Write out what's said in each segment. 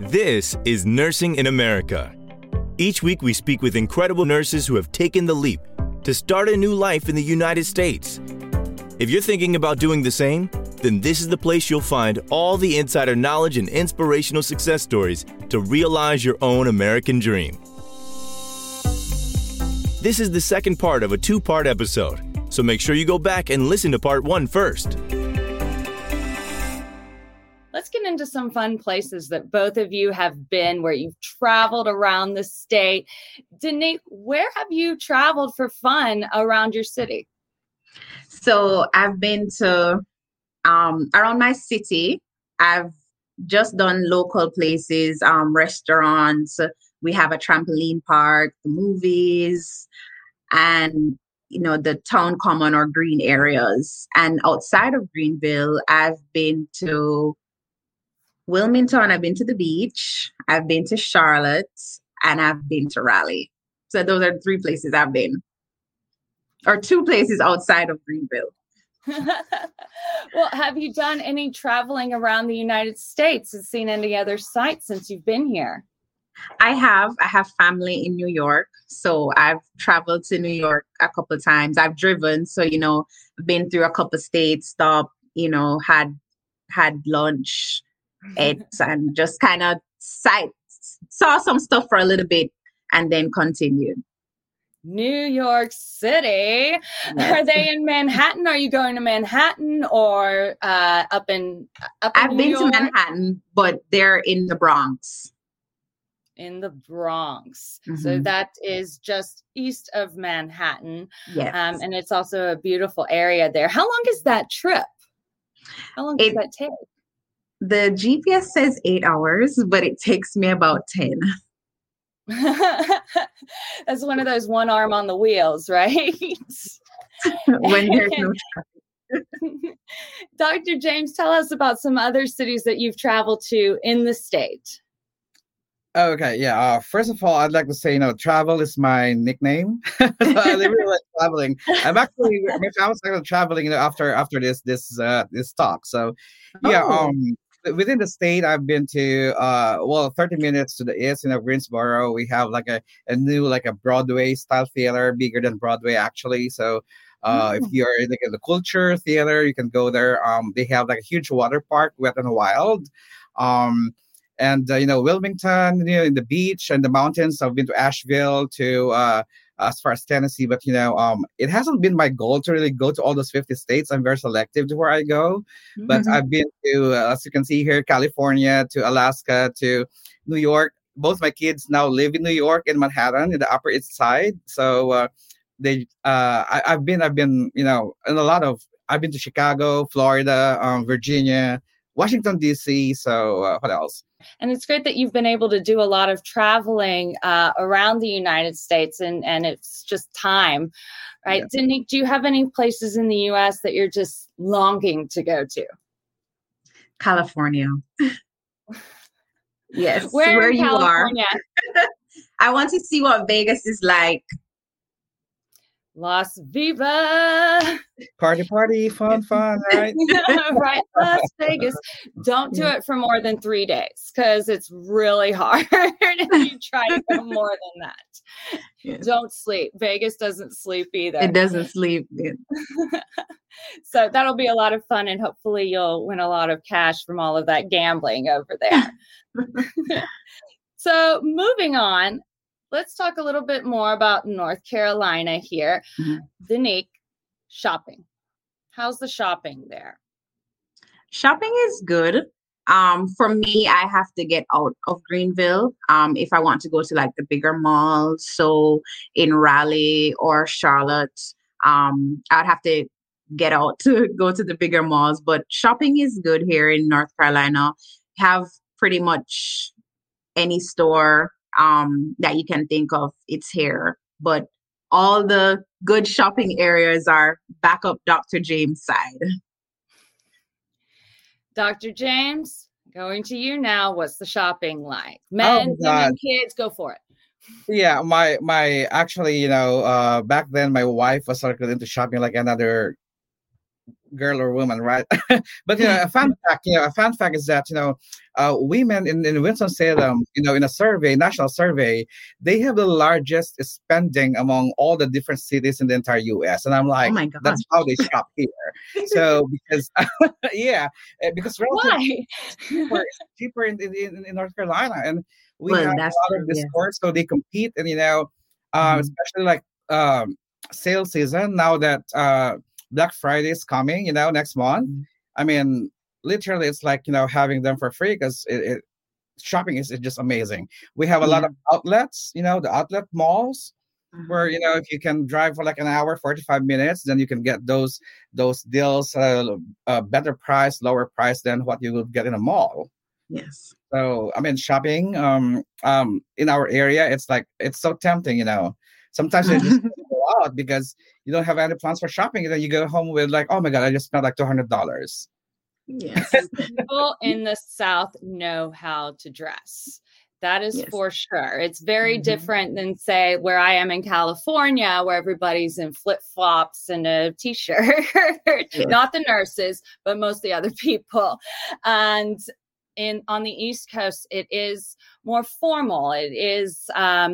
This is Nursing in America. Each week we speak with incredible nurses who have taken the leap to start a new life in the United States. If you're thinking about doing the same, then this is the place you'll find all the insider knowledge and inspirational success stories to realize your own American dream. This is the second part of a two-part episode, so make sure you go back and listen to part 1 first. Let's get into some fun places that both of you have been, where you've traveled around the state. Danique, where have you traveled for fun around your city? So I've been to around my city. I've just done local places, restaurants. We have a trampoline park, the movies, and the town common or green areas. And outside of Greenville, I've been to Wilmington, I've been to the beach, I've been to Charlotte, and I've been to Raleigh. So those are 3 places I've been, or 2 places outside of Greenville. Well, have you done any traveling around the United States and seen any other sites since you've been here? I have family in New York. So I've traveled to New York a couple of times. I've driven. So, been through a couple of states, stopped, had lunch, ate, and just kind of saw some stuff for a little bit and then continued. New York City. Yes. Are they in Manhattan? Are you going to Manhattan or up in I've been to Manhattan, but they're in the Bronx. In the Bronx. Mm-hmm. So that is just east of Manhattan. Yes. And it's also a beautiful area there. How long is that trip? How long does that take? The GPS says 8 hours, but it takes me about 10. That's one of those one arm on the wheels, right? When there's no traffic. Dr. James, tell us about some other cities that you've traveled to in the state. Okay, yeah. First of all, I'd like to say, travel is my nickname. So I really like traveling. I was actually traveling, after this talk. So, yeah. Within the state, I've been to 30 minutes to the east in Greensboro. We have like a new a Broadway style theater, bigger than Broadway actually. So, if you're in the culture theater, you can go there. They have like a huge water park, Wet and Wild. And Wilmington, in the beach and the mountains. I've been to Asheville, to as far as Tennessee, but it hasn't been my goal to really go to all those 50 states. I'm very selective to where I go. Mm-hmm. But I've been to, as you can see here, California, to Alaska, to New York. Both my kids now live in New York, in Manhattan, in the Upper East Side. So I've been in a lot of. I've been to Chicago, Florida, Virginia, Washington, D.C. So what else? And it's great that you've been able to do a lot of traveling around the United States, and it's just time, right? Yeah. Danique, do you have any places in the U.S. that you're just longing to go to? California. Yes, where you California? Are. I want to see what Vegas is like. Las Viva. Party, fun, right? Right, Las Vegas. Don't do it for more than 3 days, because it's really hard if you try to go more than that. Yes. Don't sleep. Vegas doesn't sleep either. It doesn't sleep. So that'll be a lot of fun, and hopefully you'll win a lot of cash from all of that gambling over there. So moving on. Let's talk a little bit more about North Carolina here. Mm-hmm. Danique, shopping. How's the shopping there? Shopping is good. For me, I have to get out of Greenville if I want to go to the bigger malls. So in Raleigh or Charlotte, I'd have to get out to go to the bigger malls. But shopping is good here in North Carolina. Have pretty much any store that you can think of, it's here. But all the good shopping areas are back up Dr. James' side. Dr. James, going to you now. What's the shopping like? Men, women, kids, go for it. Yeah, my actually, back then my wife was sort of into shopping like another girl or woman, right? But a fun fact is that women in Winston Salem, in a survey, national survey, they have the largest spending among all the different cities in the entire U.S. And I'm Oh like, my that's gosh. how they shop here. So because yeah, because relatively Why? cheaper in North Carolina, and we Well, have a that's lot true. of Yeah. discourse, so they compete, and Mhm. especially like sales season now that Black Friday is coming, next month. Mhm. I mean, literally, it's like having them for free because shopping is just amazing. We have a lot Yeah. of outlets, the outlet malls where Mhm. if you can drive for like an hour 45 minutes, then you can get those deals, better price, lower price than what you would get in a mall. Yes. So I mean, shopping in our area, it's like it's so tempting. Sometimes you just go out because you don't have any plans for shopping, and then you go home with like, oh my god, I just spent like $200. Yes. People in the South know how to dress. That is Yes. for sure. It's very Mhm. different than, say, where I am in California, where everybody's in flip flops and a t shirt. Yes. Not the nurses, but most of the other people. And on the East Coast, it is more formal. It is,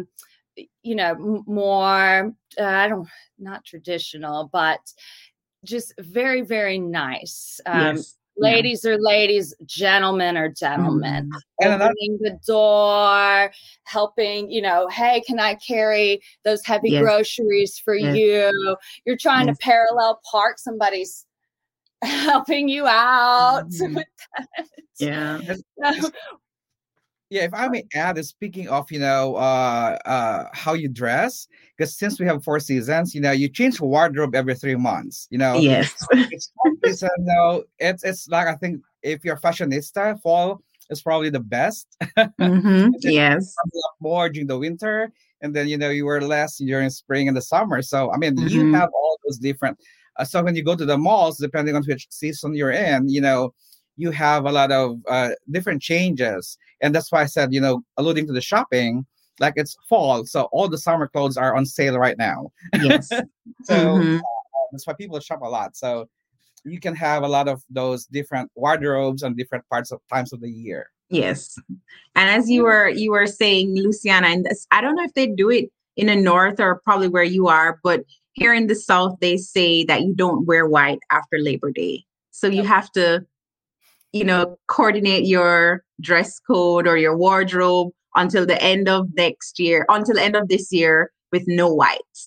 more, not traditional, but just very, very nice. Yes. Yeah. Ladies are ladies, gentlemen are gentlemen. Mhm. And another, Opening the door, helping, hey, can I carry those heavy Yes. groceries for Yes. you? You're trying Yes. to parallel park, somebody's helping you out Mhm. with that. Yeah. So, yeah, if I may add, is speaking of how you dress, because since we have 4 seasons, you change wardrobe every 3 months. Yes. It's fall season though. It's like I think if you're a fashionista, fall is probably the best. Mhm. And then Yes. you have more during the winter, and then you wear less during spring and the summer. So I mean, you Mhm. have all those different. So when you go to the malls, depending on which season you're in, you have a lot of different changes, and that's why I said, alluding to the shopping, like it's fall, so all the summer clothes are on sale right now. Yes. So Mhm. that's why people shop a lot. So you can have a lot of those different wardrobes on different parts of times of the year. Yes. And as you were saying, Luciana, and I don't know if they do it in the north or probably where you are, but here in the south, they say that you don't wear white after Labor Day. So you Nope. have to, coordinate your dress code or your wardrobe until the end of this year with no whites.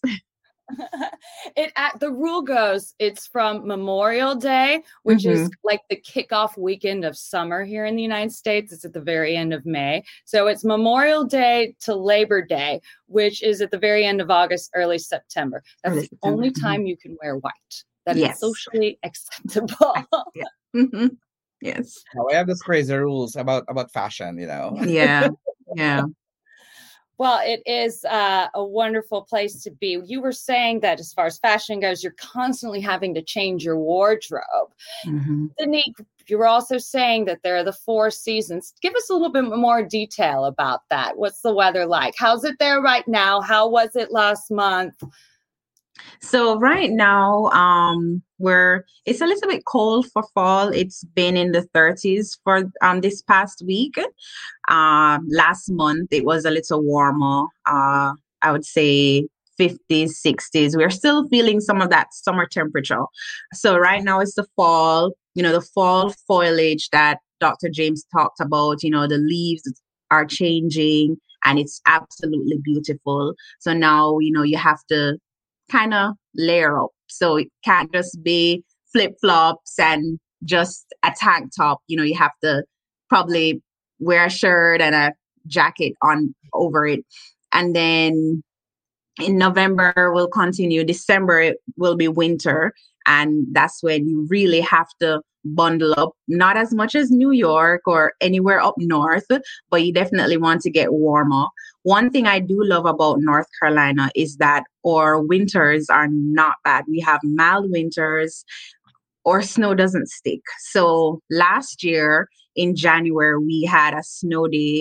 The rule goes, it's from Memorial Day, which is Mhm. like the kickoff weekend of summer here in the United States. It's at the very end of May. So it's Memorial Day to Labor Day, which is at the very end of August, early September. That's Early the September. only Mhm. time you can wear white. That is Yes. socially acceptable. Yeah. Mhm. Yes. Now I have these crazy rules about fashion. Yeah. Yeah. Well, it is a wonderful place to be. You were saying that as far as fashion goes, you're constantly having to change your wardrobe. Mhm. Denise, you were also saying that there are the 4 seasons. Give us a little bit more detail about that. What's the weather like? How's it there right now? How was it last month? So right now, it's a little bit cold for fall. It's been in the 30s for this past week. Last month it was a little warmer. I would say 50s, 60s. We're still feeling some of that summer temperature. So right now it's the fall, the fall foliage that Dr. James talked about, the leaves are changing and it's absolutely beautiful. So now, you have to kind of layer up. So it can't just be flip flops and just a tank top. You have to probably wear a shirt and a jacket on over it. And then in November, we'll continue. December, it will be winter. And that's when you really have to bundle up, not as much as New York or anywhere up north, but you definitely want to get warmer. One thing I do love about North Carolina is that our winters are not bad. We have mild winters, or snow doesn't stick. So last year in January, we had a snow day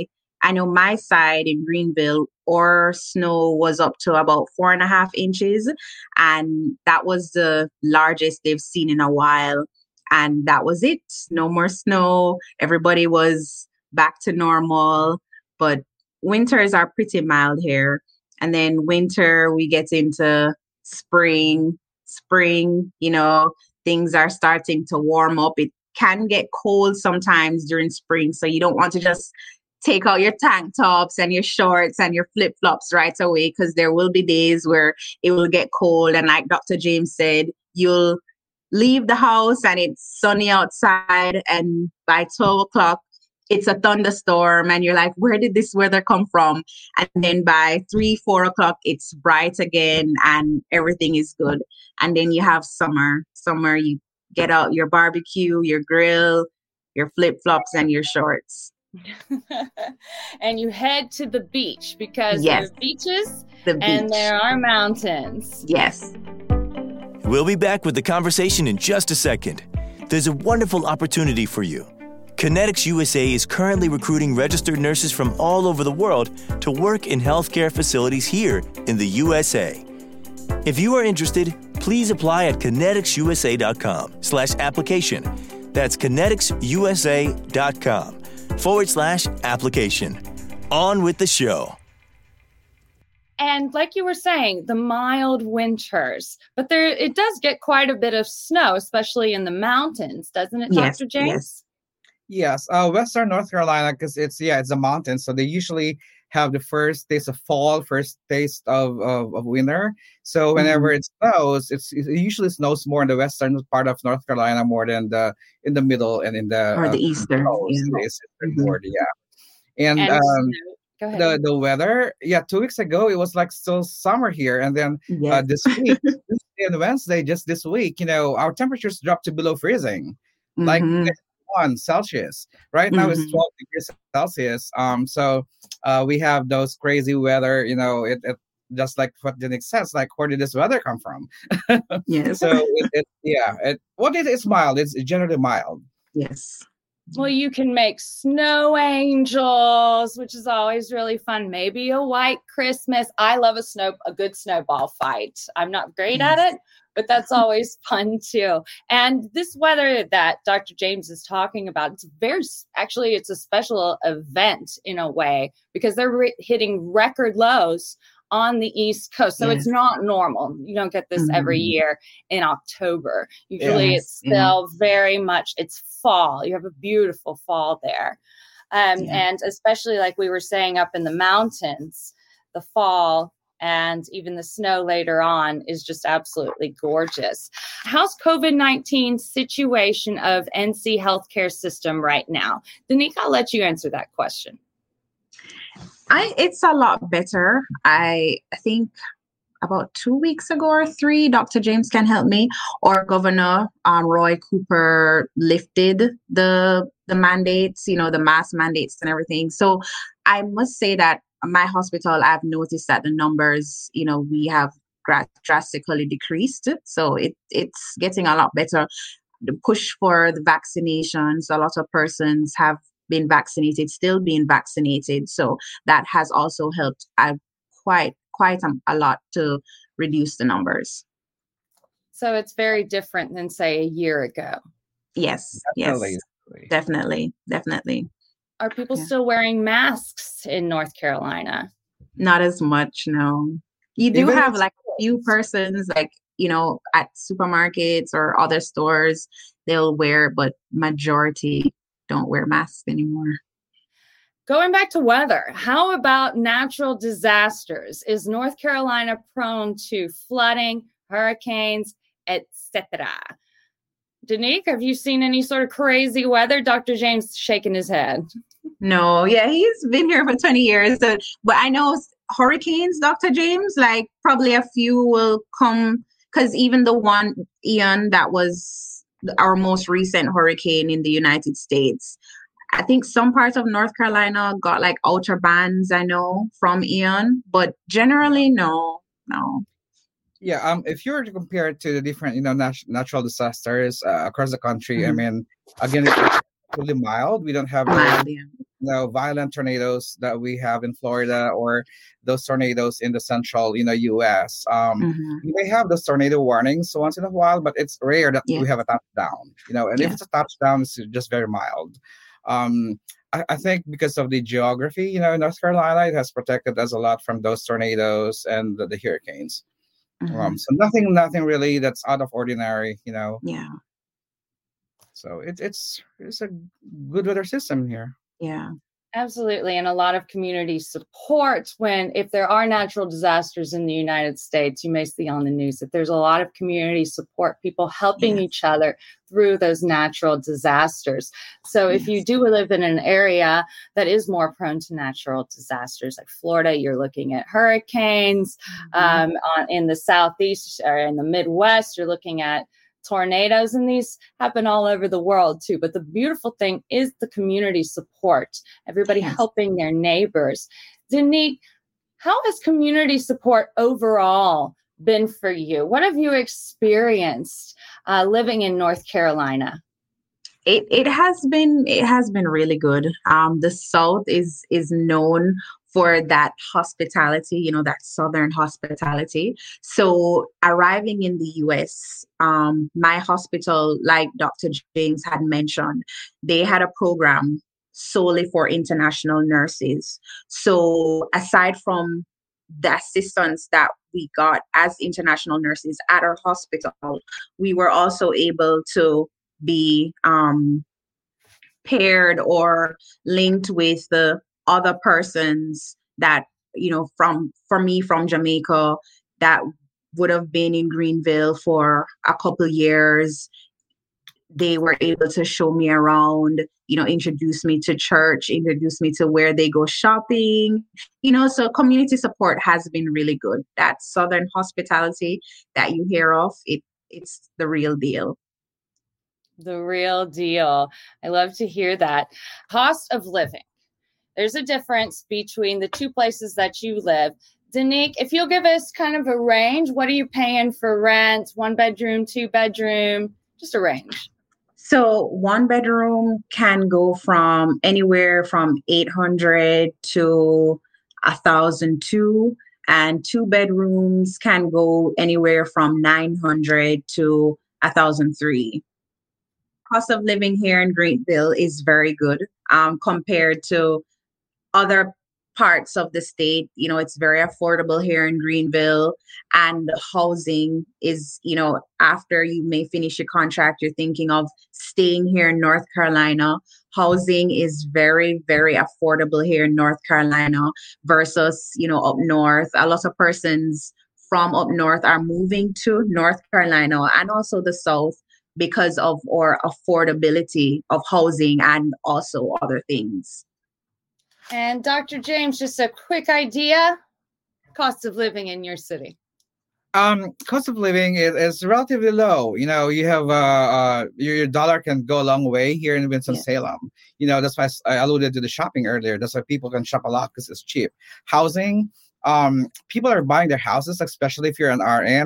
I know my side in Greenville, our snow was up to about 4.5 inches, and that was the largest they've seen in a while. And that was it. No more snow. Everybody was back to normal. But winters are pretty mild here. And then winter, we get into spring. Spring, things are starting to warm up. It can get cold sometimes during spring. So you don't want to just take out your tank tops and your shorts and your flip flops right away, because there will be days where it will get cold. And like Dr. James said, you'll leave the house and it's sunny outside, and by 12 o'clock, it's a thunderstorm, and you're like, where did this weather come from? And then by 3-4 o'clock, it's bright again and everything is good. And then you have summer. Summer, you get out your barbecue, your grill, your flip-flops, and your shorts. And you head to the beach, because Yes. there are beaches The beach. and there are mountains. Yes. We'll be back with the conversation in just a second. There's a wonderful opportunity for you. Kinetics USA is currently recruiting registered nurses from all over the world to work in healthcare facilities here in the USA. If you are interested, please apply at kineticsusa.com/application. That's kineticsusa.com/application. On with the show. And like you were saying, the mild winters, but it does get quite a bit of snow, especially in the mountains, doesn't it, Yes, Dr. James? Yes, Western North Carolina, because it's a mountain, so they usually have the first taste of fall, first taste of winter. So whenever it snows, it usually snows more in the western part of North Carolina more than in the middle and in the Or the eastern. eastern border. Yeah, and Go ahead. the weather, 2 weeks ago it was like still summer here, and then Yes. this week, Tuesday and Wednesday, just this week, our temperatures dropped to below freezing, like Mhm. 1 Celsius. Right now it's 12 degrees Celsius. So we have those crazy weather. It just like what Dinik says, like where did this weather come from? Yes. So it's mild. It's generally mild. Yes. Well, you can make snow angels, which is always really fun. Maybe a white Christmas. I love a good snowball fight. I'm not great at it, but that's always fun too. And this weather that Dr. James is talking about, it's a special event in a way, because they're hitting record lows on the East Coast. So it's not normal. You don't get this every year in October. Usually it's still very much, it's fall. You have a beautiful fall there. And especially like we were saying up in the mountains, the fall and even the snow later on is just absolutely gorgeous. How's COVID-19 situation of NC healthcare system right now? Danique, I'll let you answer that question. It's a lot better. I think about 2 weeks ago or 3, Dr. James can help me, or Governor Roy Cooper lifted the mandates, the mask mandates and everything. So I must say that my hospital, I've noticed that the numbers, we have drastically decreased. So it's getting a lot better. The push for the vaccinations, a lot of persons have been vaccinated, still being vaccinated. So that has also helped quite a lot to reduce the numbers. So it's very different than, say, a year ago. Yes, Definitely. definitely. Are people still wearing masks in North Carolina? Not as much, no. You do have like a few persons, like, at supermarkets or other stores, they'll wear, but majority don't wear masks anymore. Going back to weather, how about natural disasters? Is North Carolina prone to flooding, hurricanes, etc.? Danique, have you seen any sort of crazy weather? Dr. James shaking his head. No, he's been here for 20 years. But I know hurricanes, Dr. James, like probably a few will come, because even the one, Ian, that was our most recent hurricane in the United States, I think some parts of North Carolina got like outer bands, I know, from Ian, but generally, no. Yeah, if you were to compare it to the different, natural disasters across the country, I mean, again, relatively mild. We don't have those Mild, yeah. violent tornadoes that we have in Florida or those tornadoes in the central, U.S. Mm-hmm. We may have those tornado warnings once in a while, but it's rare that Yeah. we have a touchdown. And if Yeah. it's a touchdown, it's just very mild. I think because of the geography, North Carolina, it has protected us a lot from those tornadoes and the hurricanes. Mm-hmm. So nothing really that's out of ordinary. Yeah. So it's a good weather system here. Yeah. Absolutely. And a lot of community support if there are natural disasters in the United States, you may see on the news that there's a lot of community support, people helping Yes. each other through those natural disasters. So if you Yes. do live in an area that is more prone to natural disasters like Florida, you're looking at hurricanes. Mhm. In the Southeast or in the Midwest, you're looking at tornadoes, and these happen all over the world too. But the beautiful thing is the community support, everybody Yes. helping their neighbors. Danique, how has community support overall been for you? What have you experienced living in North Carolina? It has been really good. The South is known for that hospitality, that Southern hospitality. So arriving in the US, my hospital, like Dr. James had mentioned, they had a program solely for international nurses. So aside from the assistance that we got as international nurses at our hospital, we were also able to be paired or linked with the other persons that for me from Jamaica that would have been in Greenville for a couple years. They were able to show me around, introduce me to church, introduce me to where they go shopping, so community support has been really good. That Southern hospitality that you hear of, it's the real deal. The real deal. I love to hear that. Cost of living. There's a difference between the two places that you live. Danique, if you'll give us kind of a range, what are you paying for rent? 1 bedroom, 2 bedroom, just a range. So 1 bedroom can go from anywhere from 800 to 1,002, and 2 bedrooms can go anywhere from 900 to 1,003. Cost of living here in Greenville is very good compared to other parts of the state. It's very affordable here in Greenville, and the housing is, after you may finish your contract, you're thinking of staying here in North Carolina. Housing is very, very affordable here in North Carolina versus, up north. A lot of persons from up north are moving to North Carolina and also the South because of our affordability of housing and also other things. And Dr. James, just a quick idea, cost of living in your city. Cost of living is relatively low. You have your dollar can go a long way here in Winston-Salem. That's why I alluded to the shopping earlier. That's why people can shop a lot because it's cheap. Housing, people are buying their houses, especially if you're an RN.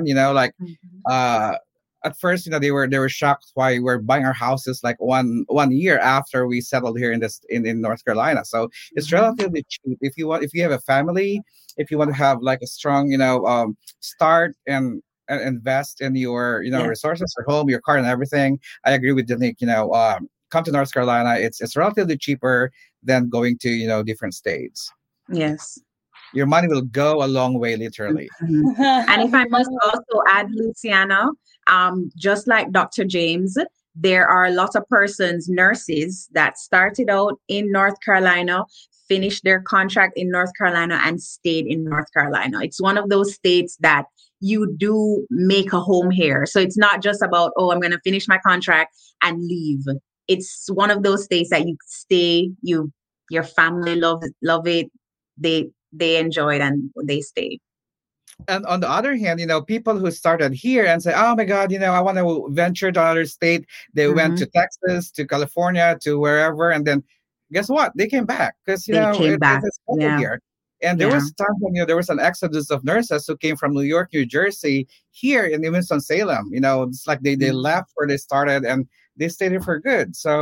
At first, they were shocked why we're buying our houses like one year after we settled here in North Carolina. So it's relatively cheap. If you have a family, if you want to have like a strong, start and invest in your, resources, your home, your car, and everything. I agree with Danique. Come to North Carolina. It's relatively cheaper than going to different states. Yes. Your money will go a long way, literally. Mm-hmm. And if I must also add, Luciana, just like Dr. James, there are lots of persons, nurses that started out in North Carolina, finished their contract in North Carolina, and stayed in North Carolina. It's one of those states that you do make a home here. So it's not just about, I'm going to finish my contract and leave. It's one of those states that you stay, your family love it. They enjoy it and they stay. And on the other hand, people who started here and say, oh my God, I want to venture to another state. They went to Texas, to California, to wherever. And then guess what? They came back because, it's here. And there was time when, there was an exodus of nurses who came from New York, New Jersey, here in Winston-Salem. It's like they left where they started and they stayed here for good. So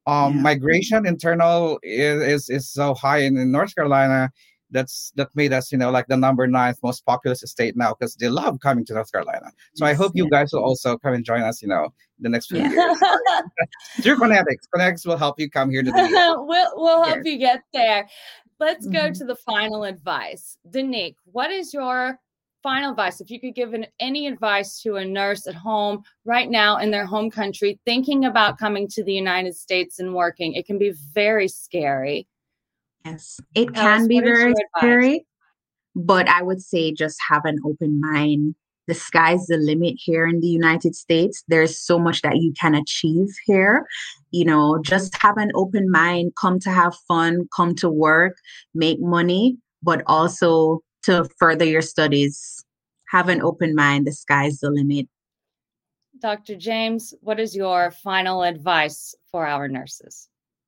Migration internal is so high in North Carolina. That made us, like the number 9th most populous state now, because they love coming to North Carolina. So I hope you guys will also come and join us, the next few years. Through Connetics. Connetics will help you come here to the US. We'll help you get there. Let's go to the final advice. Danique, what is your final advice? If you could give any advice to a nurse at home right now in their home country, thinking about coming to the United States and working, it can be very scary. Yes, it can be very scary, but I would say just have an open mind. The sky's the limit here in the United States. There's so much that you can achieve here. Just have an open mind, come to have fun, come to work, make money, but also to further your studies. Have an open mind. The sky's the limit. Dr. James, what is your final advice for our nurses?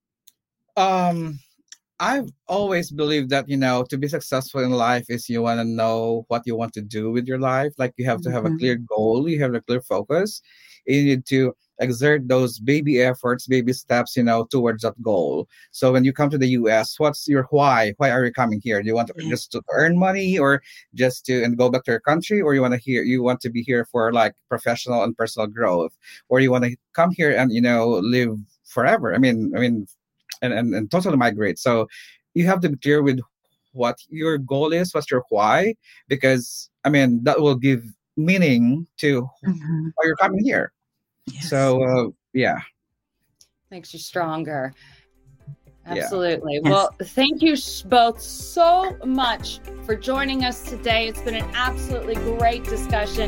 I've always believed that, to be successful in life is you want to know what you want to do with your life. Like you have to have a clear goal. You have a clear focus. You need to exert those baby efforts, baby steps, towards that goal. So when you come to the US, what's your why? Why are you coming here? Do you want to just to earn money, or just to and go back to your country, or you want to be here for like professional and personal growth, or you want to come here and live forever? I mean. And totally migrate. So you have to be clear with what your goal is, what's your why, because that will give meaning to why you're coming here. Yes. So makes you stronger. Absolutely. Yeah. Well, thank you both so much for joining us today. It's been an absolutely great discussion.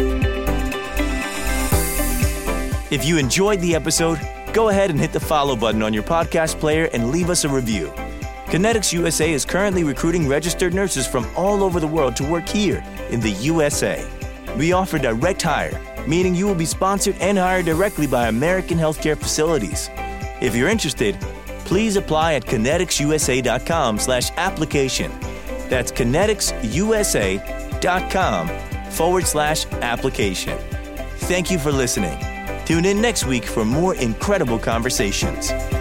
If you enjoyed the episode, go ahead and hit the follow button on your podcast player and leave us a review. Connetics USA is currently recruiting registered nurses from all over the world to work here in the USA. We offer direct hire, meaning you will be sponsored and hired directly by American healthcare facilities. If you're interested, please apply at conneticsusa.com/application. That's conneticsusa.com/application. Thank you for listening. Tune in next week for more incredible conversations.